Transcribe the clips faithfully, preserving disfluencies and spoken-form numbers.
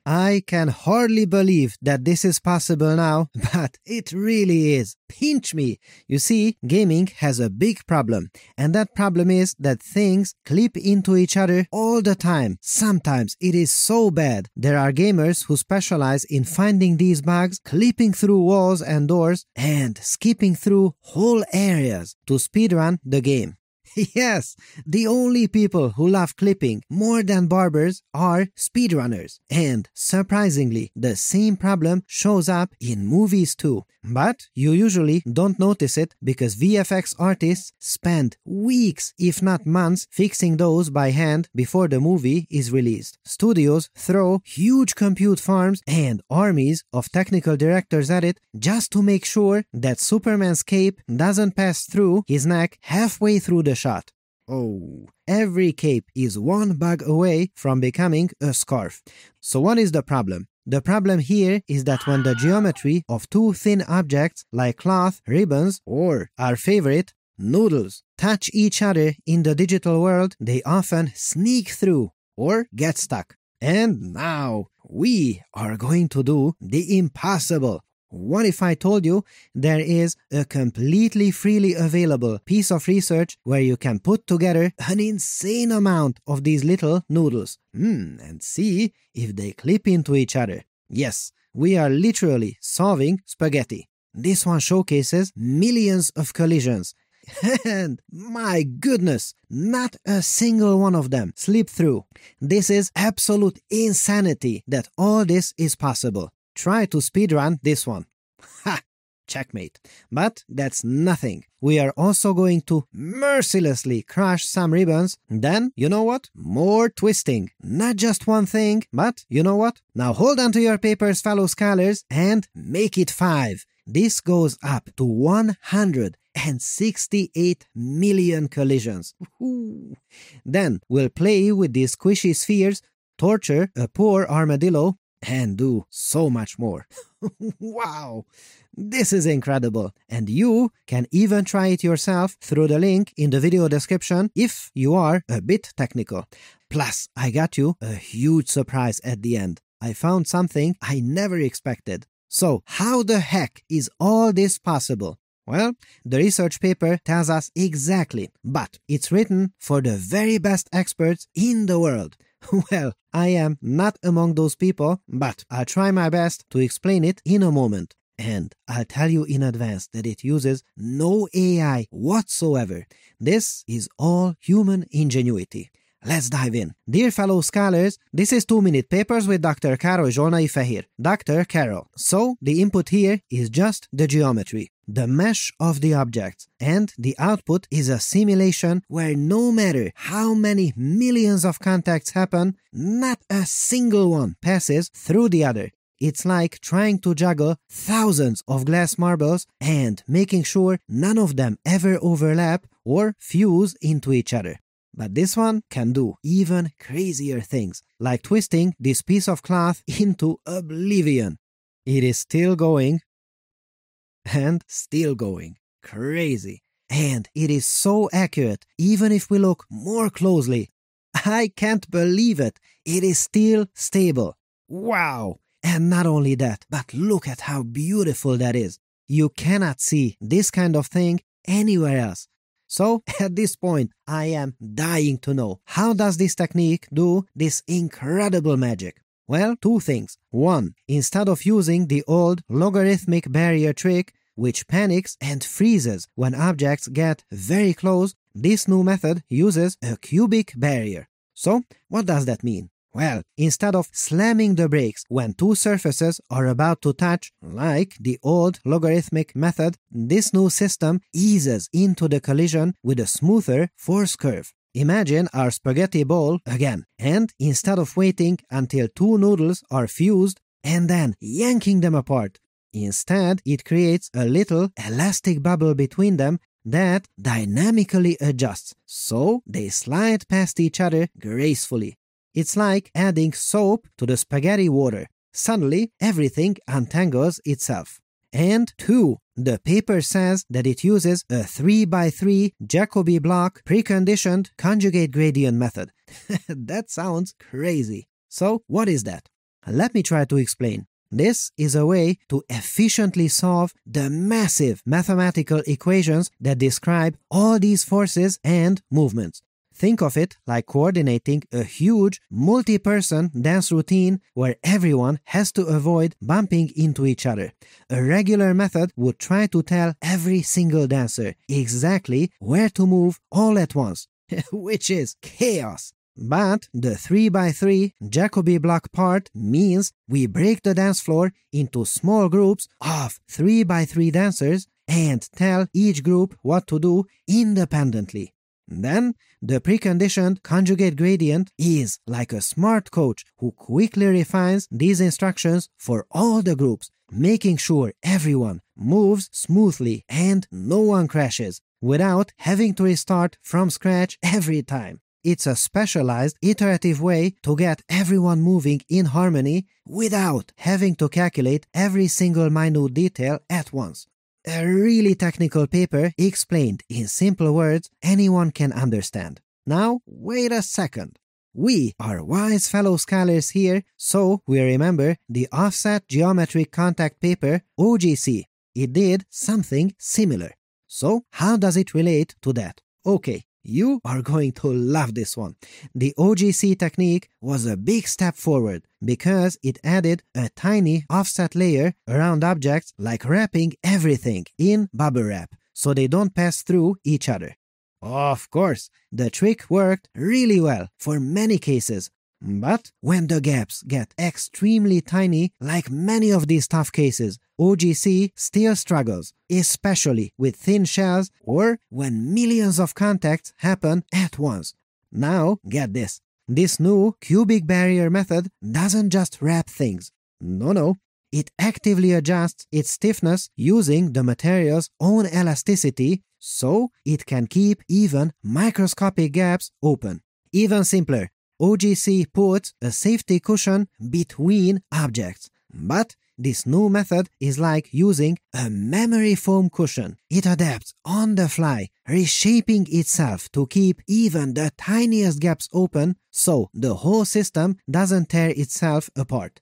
I can hardly believe that this is possible now, but it really is. Pinch me. You see, gaming has a big problem, and that problem is that things clip into each other all the time. Sometimes it is so bad. There are gamers who specialize in finding these bugs, clipping through walls and doors, and skipping through whole areas to speedrun the game. Yes, the only people who love clipping more than barbers are speedrunners. And surprisingly, the same problem shows up in movies too. But you usually don't notice it because V F X artists spend weeks, if not months, fixing those by hand before the movie is released. Studios throw huge compute farms and armies of technical directors at it just to make sure that Superman's cape doesn't pass through his neck halfway through the shot. Oh, every cape is one bug away from becoming a scarf. So what is the problem? The problem here is that when the geometry of two thin objects like cloth, ribbons, or our favorite, noodles, touch each other in the digital world, they often sneak through or get stuck. And now we are going to do the impossible. What if I told you there is a completely freely available piece of research where you can put together an insane amount of these little noodles mm, and see if they clip into each other? Yes, we are literally solving spaghetti. This one showcases millions of collisions. And my goodness, not a single one of them slipped through. This is absolute insanity that all this is possible. Try to speedrun this one. Ha! Checkmate. But that's nothing. We are also going to mercilessly crush some ribbons. Then, you know what? More twisting. Not just one thing, but you know what? Now hold on to your papers, fellow scholars, and make it five. This goes up to one hundred sixty-eight million collisions. Ooh. Then we'll play with these squishy spheres, torture a poor armadillo, and do so much more. Wow! This is incredible, and you can even try it yourself through the link in the video description if you are a bit technical. Plus, I got you a huge surprise at the end. I found something I never expected. So, how the heck is all this possible? Well, the research paper tells us exactly, but it's written for the very best experts in the world. Well, I am not among those people, but I'll try my best to explain it in a moment. And I'll tell you in advance that it uses no A I whatsoever. This is all human ingenuity. Let's dive in. Dear fellow scholars, this is two minute Papers with Doctor Károly Zsolnai Fehér. Doctor Carol. So, the input here is just the geometry, the mesh of the objects, and the output is a simulation where no matter how many millions of contacts happen, not a single one passes through the other. It's like trying to juggle thousands of glass marbles and making sure none of them ever overlap or fuse into each other. But this one can do even crazier things, like twisting this piece of cloth into oblivion. It is still going, and still going. Crazy. And it is so accurate, even if we look more closely. I can't believe it. It is still stable. Wow! And not only that, but look at how beautiful that is. You cannot see this kind of thing anywhere else. So, at this point, I am dying to know, how does this technique do this incredible magic? Well, two things. One, instead of using the old logarithmic barrier trick, which panics and freezes when objects get very close, this new method uses a cubic barrier. So, what does that mean? Well, instead of slamming the brakes when two surfaces are about to touch, like the old logarithmic method, this new system eases into the collision with a smoother force curve. Imagine our spaghetti bowl again, and instead of waiting until two noodles are fused and then yanking them apart, instead it creates a little elastic bubble between them that dynamically adjusts, so they slide past each other gracefully. It's like adding soap to the spaghetti water. Suddenly, everything untangles itself. And two, the paper says that it uses a three by three Jacobi block preconditioned conjugate gradient method. That sounds crazy. So, what is that? Let me try to explain. This is a way to efficiently solve the massive mathematical equations that describe all these forces and movements. Think of it like coordinating a huge, multi-person dance routine where everyone has to avoid bumping into each other. A regular method would try to tell every single dancer exactly where to move all at once, which is chaos. But the three by three Jacobi block part means we break the dance floor into small groups of three by three dancers and tell each group what to do independently. Then, the preconditioned conjugate gradient is like a smart coach who quickly refines these instructions for all the groups, making sure everyone moves smoothly and no one crashes, without having to restart from scratch every time. It's a specialized, iterative way to get everyone moving in harmony without having to calculate every single minute detail at once. A really technical paper explained in simple words anyone can understand. Now, wait a second. We are wise fellow scholars here, so we remember the Offset Geometric Contact paper, O G C. It did something similar. So, how does it relate to that? Okay, you are going to love this one. The O G C technique was a big step forward because it added a tiny offset layer around objects, like wrapping everything in bubble wrap so they don't pass through each other. Of course, the trick worked really well for many cases, but when the gaps get extremely tiny, like many of these tough cases, O G C still struggles, especially with thin shells or when millions of contacts happen at once. Now, get this. This new cubic barrier method doesn't just wrap things. No, no. It actively adjusts its stiffness using the material's own elasticity, so it can keep even microscopic gaps open. Even simpler, O G C puts a safety cushion between objects. But this new method is like using a memory foam cushion. It adapts on the fly, reshaping itself to keep even the tiniest gaps open so the whole system doesn't tear itself apart.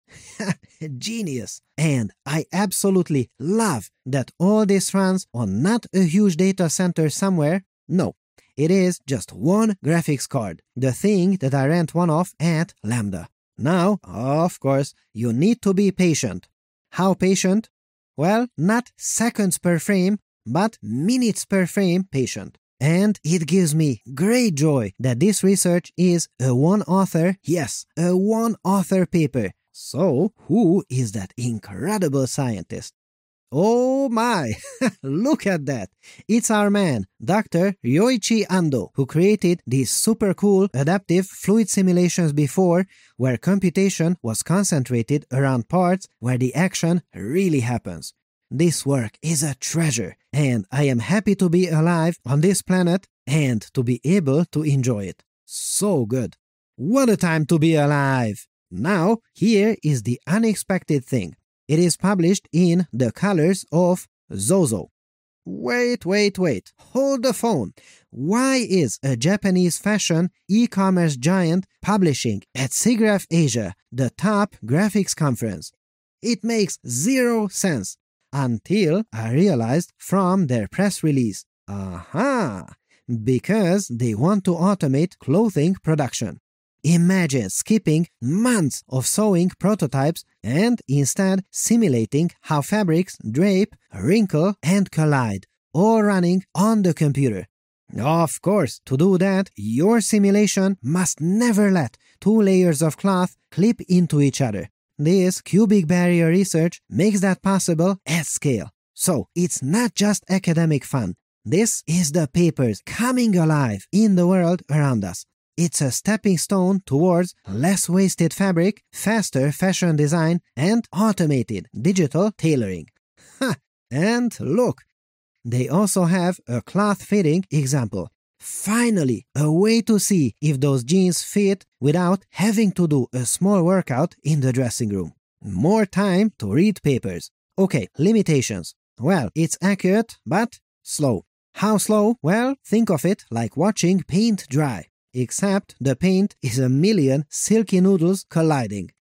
Genius! And I absolutely love that all this runs on not a huge data center somewhere. No, it is just one graphics card, the thing that I rent one of at Lambda. Now, of course, you need to be patient. How patient? Well, not seconds per frame, but minutes per frame patient. And it gives me great joy that this research is a one-author, yes, a one-author paper. So, who is that incredible scientist? Oh my! Look at that! It's our man, Doctor Ryoichi Ando, who created these super cool adaptive fluid simulations before, where computation was concentrated around parts where the action really happens. This work is a treasure, and I am happy to be alive on this planet and to be able to enjoy it. So good! What a time to be alive! Now, here is the unexpected thing. It is published in The Colors of Zozo. Wait, wait, wait. Hold the phone. Why is a Japanese fashion e-commerce giant publishing at SIGGRAPH Asia, the top graphics conference? It makes zero sense. Until I realized from their press release. Aha! Because they want to automate clothing production. Imagine skipping months of sewing prototypes and instead simulating how fabrics drape, wrinkle, and collide, all running on the computer. Of course, to do that, your simulation must never let two layers of cloth clip into each other. This cubic barrier research makes that possible at scale. So, it's not just academic fun. This is the papers coming alive in the world around us. It's a stepping stone towards less wasted fabric, faster fashion design, and automated digital tailoring. Ha! And look! They also have a cloth fitting example. Finally, a way to see if those jeans fit without having to do a small workout in the dressing room. More time to read papers. Okay, limitations. Well, it's accurate, but slow. How slow? Well, think of it like watching paint dry. Except the paint is a million silky noodles colliding.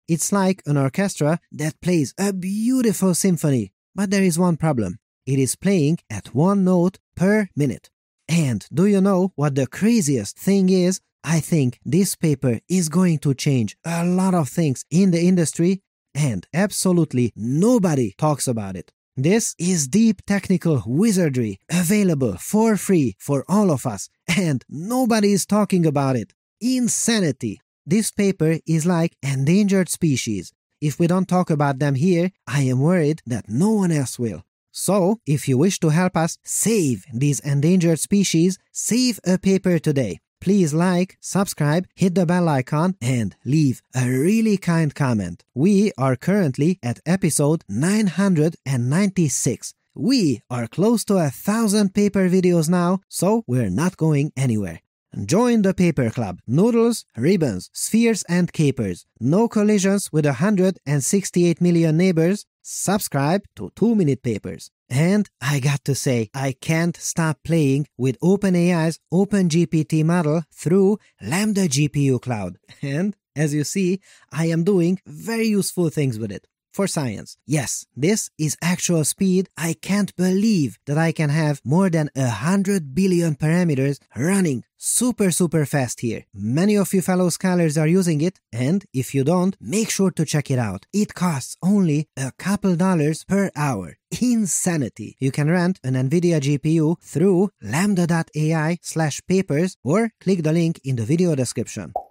It's like an orchestra that plays a beautiful symphony. But there is one problem. It is playing at one note per minute. And do you know what the craziest thing is? I think this paper is going to change a lot of things in the industry, and absolutely nobody talks about it. This is deep technical wizardry available for free for all of us, and nobody is talking about it. Insanity! This paper is like endangered species. If we don't talk about them here, I am worried that no one else will. So, if you wish to help us save these endangered species, save a paper today. Please like, subscribe, hit the bell icon, and leave a really kind comment. We are currently at episode nine hundred ninety-six. We are close to a thousand paper videos now, so we're not going anywhere. Join the paper club. Noodles, ribbons, spheres, and capers. No collisions with one hundred sixty-eight million neighbors. Subscribe to two minute Papers. And I got to say, I can't stop playing with OpenAI's OpenGPT model through Lambda G P U Cloud. And as you see, I am doing very useful things with it. For science. Yes, this is actual speed. I can't believe that I can have more than a hundred billion parameters running super super fast here. Many of you fellow scholars are using it, and if you don't, make sure to check it out. It costs only a couple dollars per hour. Insanity! You can rent an NVIDIA G P U through lambda dot A I slash papers or click the link in the video description.